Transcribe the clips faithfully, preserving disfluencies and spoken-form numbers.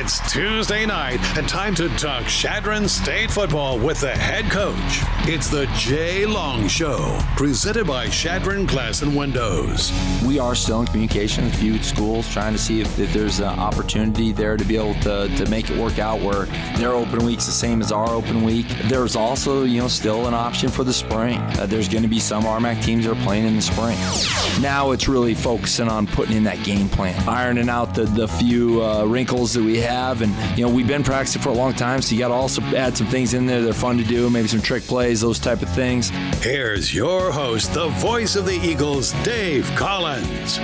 It's Tuesday night and time to talk Chadron State football with the head coach. It's the Jay Long Show, presented by Chadron Glass and Windows. We are still in communication with a few schools, trying to see if, if there's an opportunity there to be able to, to make it work out where their open week's the same as our open week. There's also, you know, still an option for the spring. Uh, there's going to be some R M A C teams that are playing in the spring. Now it's really focusing on putting in that game plan, ironing out the, the few uh, wrinkles that we have. And, you know, we've been practicing for a long time, so you got to also add some things in there that are fun to do, maybe some trick plays, those type of things. Here's your host, the voice of the Eagles, Dave Collins.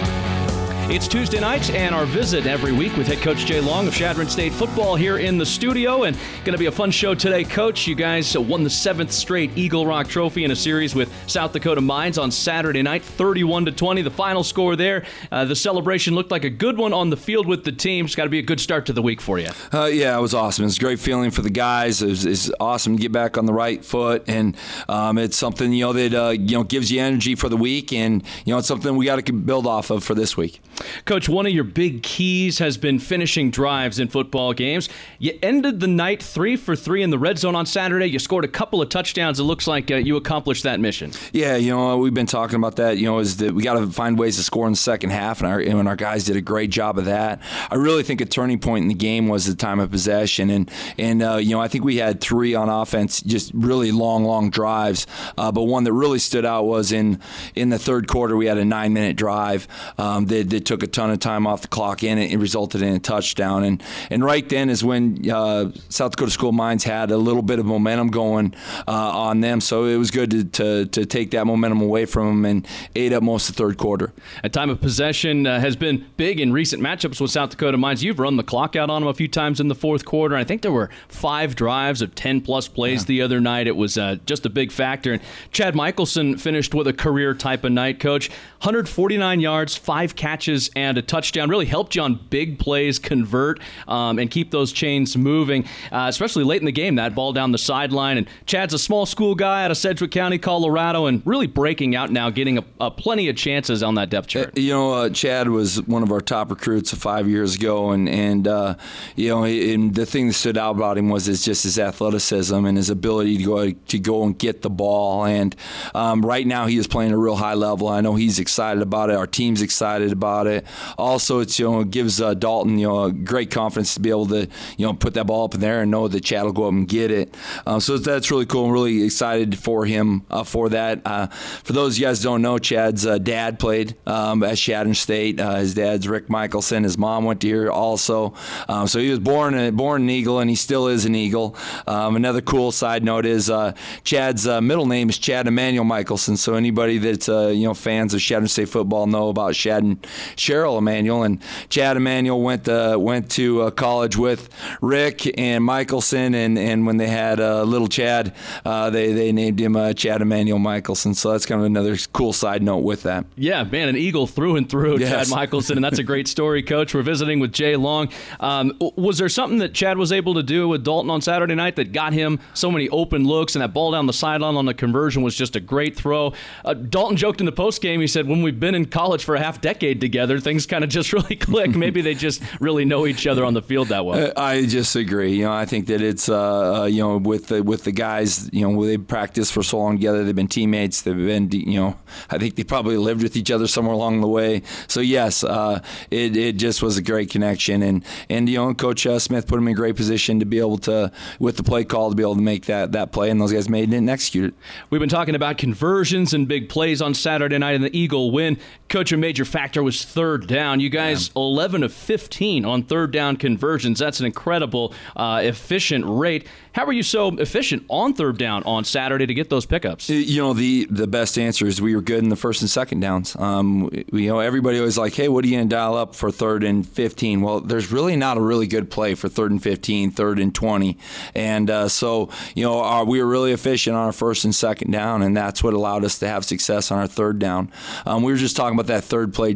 It's Tuesday night, and our visit every week with head coach Jay Long of Chadron State football here in the studio. And going to be a fun show today, Coach. You guys won the seventh straight Eagle Rock Trophy in a series with South Dakota Mines on Saturday night, thirty-one to twenty. The final score there. Uh, the celebration looked like a good one on the field with the team. It's got to be a good start to the week for you. Uh, yeah, it was awesome. It's a great feeling for the guys. It was, it's awesome to get back on the right foot, and um, it's something you know that uh, you know gives you energy for the week, and you know it's something we got to build off of for this week. Coach, one of your big keys has been finishing drives in football games. You ended the night three for three in the red zone on Saturday. You scored a couple of touchdowns. It looks like uh, you accomplished that mission. Yeah, you know, we've been talking about that, you know, is that we got to find ways to score in the second half, and our, and our guys did a great job of that. I really think a turning point in the game was the time of possession, and, and uh, you know, I think we had three on offense, just really long, long drives, uh, but one that really stood out was in, in the third quarter, we had a nine-minute drive um, that, that took a ton of time off the clock, and it resulted in a touchdown. And and right then is when uh, South Dakota School Mines had a little bit of momentum going uh, on them, so it was good to, to to take that momentum away from them and ate up most of the third quarter. A time of possession uh, has been big in recent matchups with South Dakota Mines. You've run the clock out on them a few times in the fourth quarter. I think there were five drives of ten-plus plays yeah. the other night. It was uh, just a big factor. And Chad Michelson finished with a career type of night, Coach. one hundred forty-nine yards, five catches, and a touchdown. Really helped you on big plays, convert, um, and keep those chains moving, uh, especially late in the game, that ball down the sideline. And Chad's a small school guy out of Sedgwick County, Colorado, and really breaking out now, getting a, a plenty of chances on that depth chart. You know, uh, Chad was one of our top recruits five years ago, and, and uh, you know, and the thing that stood out about him was his, just his athleticism and his ability to go to go and get the ball. And um, right now he is playing a real high level. I know he's excited about it. Our team's excited about it. Also, it's, you know, it gives uh, Dalton, you know, great confidence to be able to, you know, put that ball up in there and know that Chad will go up and get it. Uh, so that's really cool. I'm really excited for him uh, for that. Uh, for those of you guys who don't know, Chad's uh, dad played um, at Chadron State. Uh, his dad's Rick Michelson. His mom went to here also. Um, so he was born a, born an Eagle, and he still is an Eagle. Um, another cool side note is uh, Chad's uh, middle name is Chad Emmanuel Michelson. So anybody that's uh, you know fans of Chadron State football know about Chad and Cheryl Emmanuel. And Chad Emmanuel went to, went to uh, college with Rick and Michelson, and, and when they had uh, little Chad, uh, they, they named him uh, Chad Emmanuel Michelson. So that's kind of another cool side note with that. Yeah, man, an Eagle through and through, yes. Chad Michelson, and that's a great story, Coach. We're visiting with Jay Long. Um, was there something that Chad was able to do with Dalton on Saturday night that got him so many open looks, and that ball down the sideline on the conversion was just a great throw? Uh, Dalton joked in the postgame, he said, when we've been in college for a half decade together, things kind of just really click. Maybe they just really know each other on the field that well. I just agree. You know, I think that it's uh, uh, you know with the with the guys, you know, they practiced for so long together. They've been teammates. They've been, you know, I think they probably lived with each other somewhere along the way. So yes, uh, it it just was a great connection, and and you know, Coach uh, Smith put him in a great position to be able to, with the play call, to be able to make that that play, and those guys made it and executed. We've been talking about conversions and big plays on Saturday night in the Eagle win. Coach, a major factor was third down. You guys yeah. eleven of fifteen on third down conversions. That's an incredible, uh, efficient rate. How were you so efficient on third down on Saturday to get those pickups? You know, the the best answer is we were good in the first and second downs. Um, you know, everybody was like, hey, what are you going to dial up for third and fifteen? Well, there's really not a really good play for third and fifteen, third and twenty. And uh, so, you know, our, we were really efficient on our first and second down, and that's what allowed us to have success on our third down. Um, we were just talking about that third play, that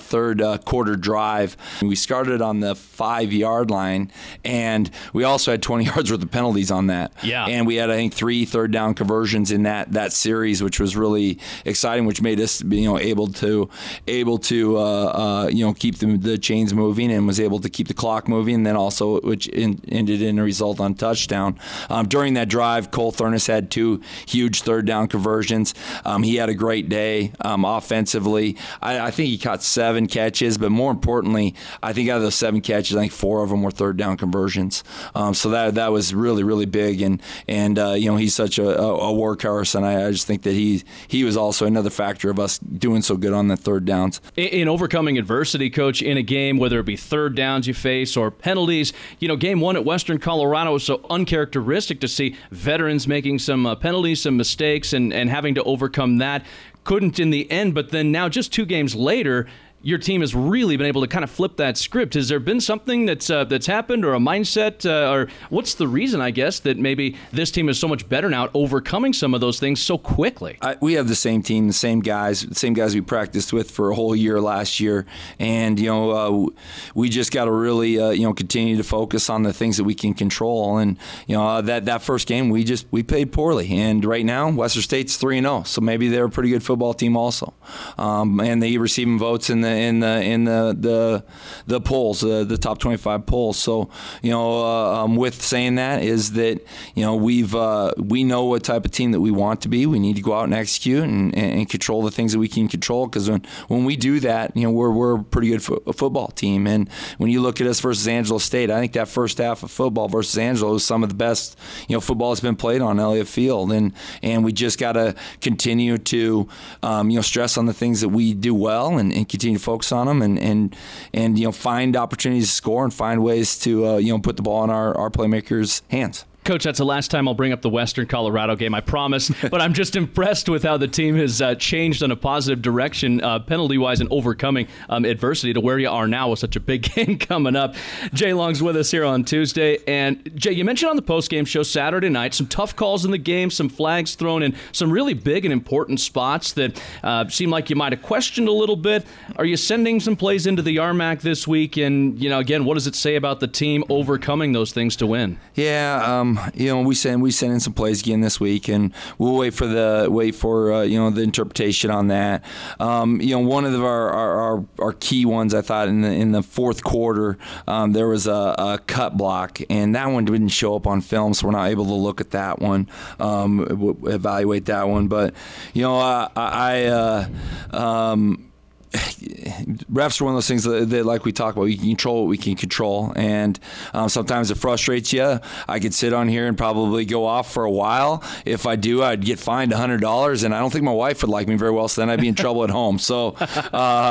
third uh, quarter drive. We started on the five-yard line, and we also had twenty yards worth of penalties on that. Yeah. And we had, I think, three third down conversions in that that series, which was really exciting, which made us, you know, able to able to uh, uh, you know keep the, the chains moving, and was able to keep the clock moving. And then also, which in, ended in a result on touchdown. Um, during that drive, Cole Thurnis had two huge third down conversions. Um, he had a great day um, offensively. I, I think he caught seven catches, but more importantly, I think out of those seven catches, I think four of them were third down conversions. Um, so that that was really really big, and and uh, you know he's such a, a, a workhorse, and I, I just think that he he was also another factor of us doing so good on the third downs. In, in overcoming adversity, Coach, in a game, whether it be third downs you face or penalties, you know, game one at Western Colorado was so uncharacteristic to see veterans making some uh, penalties, some mistakes, and, and having to overcome that. Couldn't in the end, but then now just two games later, your team has really been able to kind of flip that script. Has there been something that's uh, that's happened, or a mindset, uh, or what's the reason, I guess, that maybe this team is so much better now at overcoming some of those things so quickly? I, we have the same team, the same guys, the same guys we practiced with for a whole year last year, and you know uh, we just got to really uh, you know continue to focus on the things that we can control. And you know uh, that that first game we just we played poorly, and right now Western State's three and zero, so maybe they're a pretty good football team also, um, and they receiving votes in the in the in the the, the polls, uh, the top twenty-five polls. So you know, uh, um, with saying that is that you know we've uh, we know what type of team that we want to be. We need to go out and execute and, and control the things that we can control. Because when, when we do that, you know, we're we're a pretty good fo- football team. And when you look at us versus Angelo State, I think that first half of football versus Angelo is some of the best you know football that's been played on Elliott Field. And and we just got to continue to um, you know stress on the things that we do well and, and continue to focus on them and, and and you know find opportunities to score and find ways to uh, you know put the ball in our, our playmakers' hands. Coach, that's the last time I'll bring up the Western Colorado game, I promise. But I'm just impressed with how the team has uh, changed in a positive direction, uh, penalty-wise, and overcoming um, adversity to where you are now with such a big game coming up. Jay Long's with us here on Tuesday. And, Jay, you mentioned on the postgame show Saturday night, some tough calls in the game, some flags thrown in, some really big and important spots that uh, seem like you might have questioned a little bit. Are you sending some plays into the Yarmac this week? And, you know, again, what does it say about the team overcoming those things to win? Yeah, um, you know, we send we send in some plays again this week, and we'll wait for the wait for uh, you know the interpretation on that. Um, you know, one of the, our, our our key ones I thought in the in the fourth quarter um, there was a, a cut block, and that one didn't show up on film, so we're not able to look at that one, um, evaluate that one. But you know, uh, I. Uh, um, refs are one of those things that, that, like we talk about, we can control what we can control, and um, sometimes it frustrates you. I could sit on here and probably go off for a while. If I do, I'd get fined one hundred dollars, and I don't think my wife would like me very well, so then I'd be in trouble at home. So uh,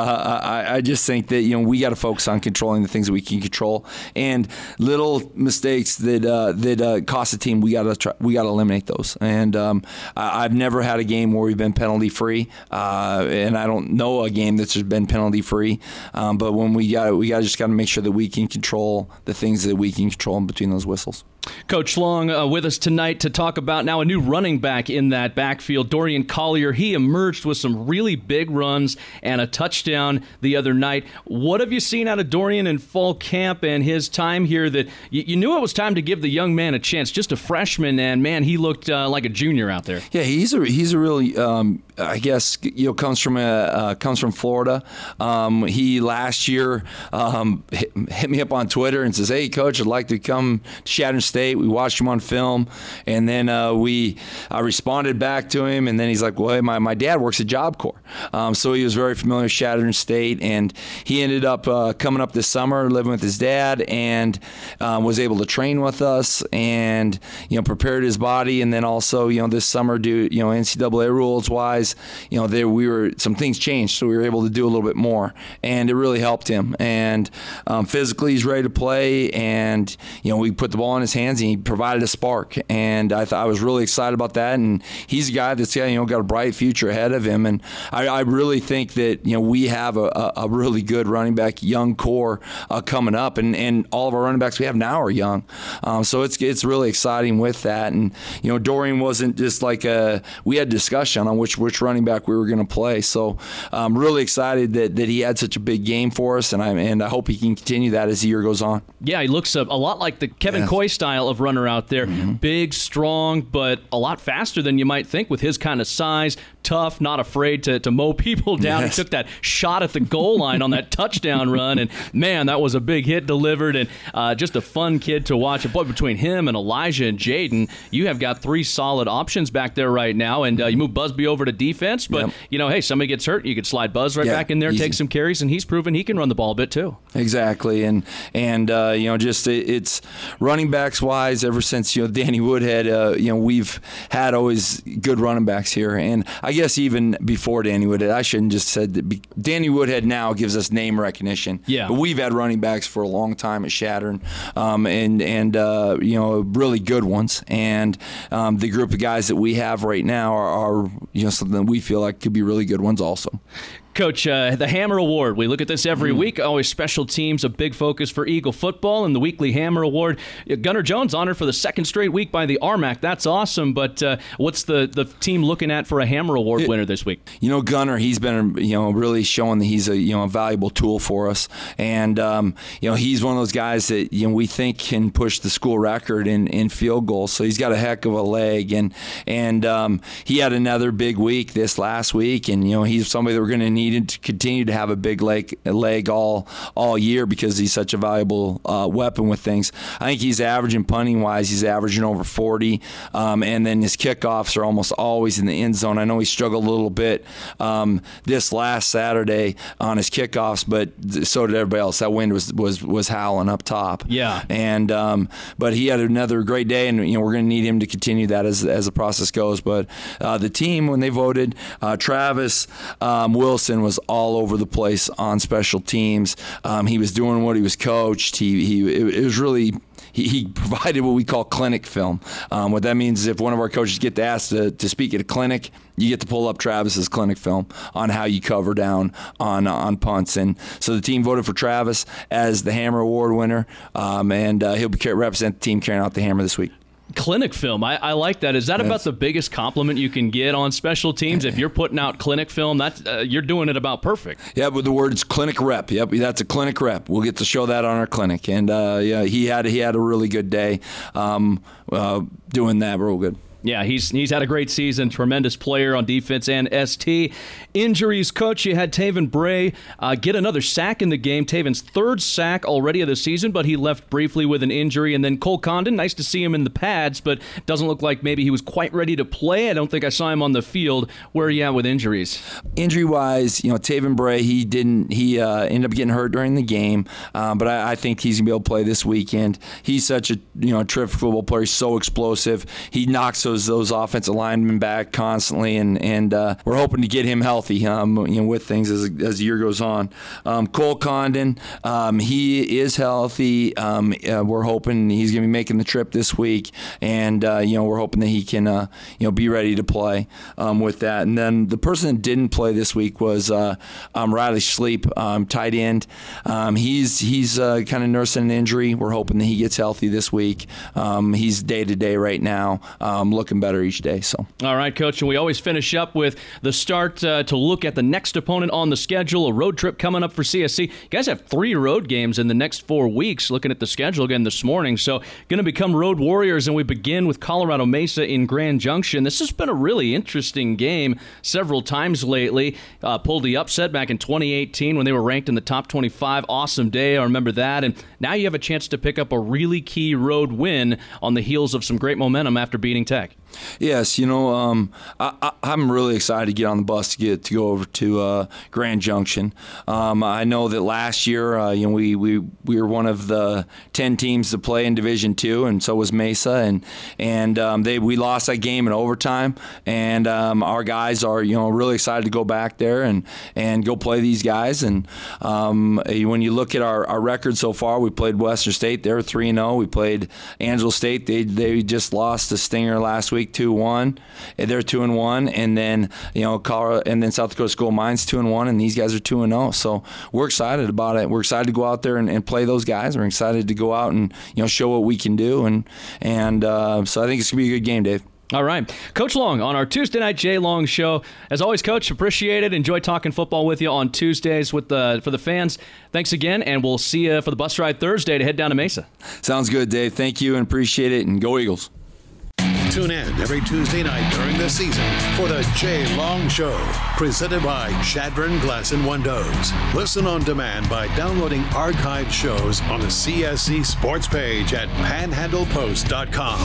I, I just think that, you know, we got to focus on controlling the things that we can control, and little mistakes that uh, that uh, cost the team, we got to we got to eliminate those. And um, I, I've never had a game where we've been penalty free, uh, and I don't know a game that's just been penalty free. Um, but when we got we got just got to make sure that we can control the things that we can control in between those whistles. Coach Long uh, with us tonight to talk about now a new running back in that backfield, Dorian Collier. He emerged with some really big runs and a touchdown the other night. What have you seen out of Dorian in fall camp and his time here that you, you knew it was time to give the young man a chance? Just a freshman, and man, he looked uh, like a junior out there. Yeah, he's a he's a really um, I guess you know comes from a uh, comes from Florida. Um, he last year um, hit, hit me up on Twitter and says, "Hey, Coach, I'd like to come to Chadron State." We watched him on film, and then uh, we I responded back to him, and then he's like, well, hey, my, my dad works at Job Corps. Um, so he was very familiar with Chadron State, and he ended up uh, coming up this summer, living with his dad, and um, was able to train with us and, you know, prepared his body. And then also, you know, this summer, due, you know, N C double A rules wise, you know, there we were, some things changed, so we were able to do a little bit more, and it really helped him. And um, physically, he's ready to play, and, you know, we put the ball in his hands, and he provided a spark. And I thought I was really excited about that. And he's a guy that's you know got a bright future ahead of him. And I, I really think that you know we have a, a really good running back young core uh, coming up, and, and all of our running backs we have now are young. Um, so it's it's really exciting with that. And you know Dorian wasn't just like a we had discussion on which which running back we were going to play. So I'm really excited that, that he had such a big game for us, and I and I hope he can continue that as the year goes on. Yeah, he looks a, a lot like the Kevin yes. Coy style of runner out there. Mm-hmm. Big, strong, but a lot faster than you might think with his kind of size. Tough, not afraid to, to mow people down. Yes. He took that shot at the goal line on that touchdown run, and man, that was a big hit delivered, and uh, just a fun kid to watch. But between him and Elijah and Jaden, you have got three solid options back there right now, and uh, you move Busby over to defense, but yep. you know, hey, somebody gets hurt, you could slide Buzz right yeah, back in there, easy. take some carries, and he's proven he can run the ball a bit too. Exactly, and and uh, you know, just it, it's running backs wise. Ever since you know Danny Woodhead, uh, you know, we've had always good running backs here, and I guess even before Danny Woodhead, I shouldn't just said that. Be, Danny Woodhead now gives us name recognition. Yeah, but we've had running backs for a long time at Chadron, um, and and uh, you know, really good ones. And um, the group of guys that we have right now are, are you know something that we feel like could be really good ones also. Coach, uh, the Hammer Award, we look at this every mm. week. Always special teams, a big focus for Eagle football, and the weekly Hammer Award. Gunnar Jones honored for the second straight week by the R M A C. That's awesome, but uh, what's the, the team looking at for a Hammer Award it, winner this week? You know, Gunnar, he's been you know really showing that he's a you know a valuable tool for us, and um, you know he's one of those guys that you know we think can push the school record in, in field goals. So he's got a heck of a leg, and and um, he had another big week this last week, and you know he's somebody that we're going to need to continue to have a big leg, leg all all year because he's such a valuable uh, weapon with things. I think he's averaging punting wise, he's averaging over forty, um, and then his kickoffs are almost always in the end zone. I know he struggled a little bit um, this last Saturday on his kickoffs, but so did everybody else. That wind was was was howling up top. Yeah, and um, but he had another great day, and you know we're going to need him to continue that as as the process goes. But uh, the team, when they voted, uh, Travis um, Wilson was all over the place on special teams. Um, he was doing what he was coached. He he it, it was really. He, he provided what we call clinic film. Um, what that means is if one of our coaches get asked to, to speak at a clinic, you get to pull up Travis's clinic film on how you cover down on on punts. And so the team voted for Travis as the Hammer Award winner, um, and uh, he'll be represent the team carrying out the Hammer this week. Clinic film, I, I like that. Is that yes. about the biggest compliment you can get on special teams? If you're putting out clinic film, that's uh, you're doing it about perfect. Yeah, but the word's clinic rep. Yep, that's a clinic rep. We'll get to show that on our clinic, and uh, yeah, he had he had a really good day um, uh, doing that. Real good. Yeah, he's he's had a great season, tremendous player on defense and S T. Injuries, Coach, you had Taven Bray uh, get another sack in the game. Taven's third sack already of the season, but he left briefly with an injury. And then Cole Condon, nice to see him in the pads, but doesn't look like maybe he was quite ready to play. I don't think I saw him on the field. Where are you at with injuries? Injury-wise, you know, Taven Bray, he didn't, he uh, ended up getting hurt during the game, um, but I, I think he's going to be able to play this weekend. He's such a, you know, a terrific football player. He's so explosive. He knocks those those offensive linemen back constantly, and and uh, we're hoping to get him healthy, um, you know, with things as as the year goes on. Um, Cole Condon, um, he is healthy. Um, uh, we're hoping he's going to be making the trip this week, and uh, you know we're hoping that he can uh, you know be ready to play um, with that. And then the person that didn't play this week was uh, um, Riley Sleep, um, tight end. Um, he's he's uh, kind of nursing an injury. We're hoping that he gets healthy this week. Um, he's day to day right now, um, looking better each day. So, all right, Coach, and we always finish up with the start uh, to look at the next opponent on the schedule. A road trip coming up for C S C. You guys have three road games in the next four weeks. Looking at the schedule again this morning, so going to become road warriors, and we begin with Colorado Mesa in Grand Junction. This has been a really interesting game several times lately. Uh, pulled the upset back in twenty eighteen when they were ranked in the top twenty-five. Awesome day, I remember that. And now you have a chance to pick up a really key road win on the heels of some great momentum after beating Tech. Yes, you know, um, I, I, I'm really excited to get on the bus to get to go over to uh, Grand Junction. Um, I know that last year, uh, you know, we, we we were one of the ten teams to play in Division Two, and so was Mesa, and and um, they we lost that game in overtime, and um, our guys are you know really excited to go back there and and go play these guys. And um, when you look at our, our record so far, we played Western State, they're three and zero. We played Angelo State, they they just lost to Stinger last week, two one. They're two and one, and then you know Colorado, and then South Dakota School of Mines two and one, and these guys are two and zero. So we're excited about it. We're excited to go out there and, and play those guys. We're excited to go out and you know show what we can do, and and uh, so I think it's gonna be a good game, Dave. All right. Coach Long on our Tuesday Night Jay Long Show. As always, Coach, appreciate it. Enjoy talking football with you on Tuesdays with the for the fans. Thanks again, and we'll see you for the bus ride Thursday to head down to Mesa. Sounds good, Dave. Thank you and appreciate it, and go Eagles. Tune in every Tuesday night during the season for the Jay Long Show, presented by Shadron Glass and Windows. Listen on demand by downloading archived shows on the C S C Sports page at panhandle post dot com.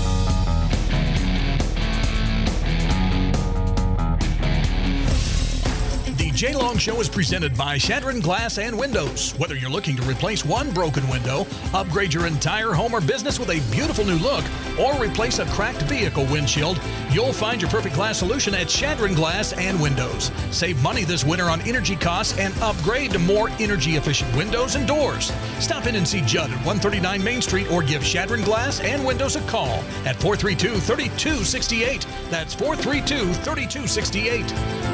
The Jay Long Show is presented by Shadron Glass and Windows. Whether you're looking to replace one broken window, upgrade your entire home or business with a beautiful new look, or replace a cracked vehicle windshield, you'll find your perfect glass solution at Shadron Glass and Windows. Save money this winter on energy costs and upgrade to more energy-efficient windows and doors. Stop in and see Judd at one thirty-nine Main Street, or give Shadron Glass and Windows a call at four three two, three two six eight. That's four three two, three two six eight.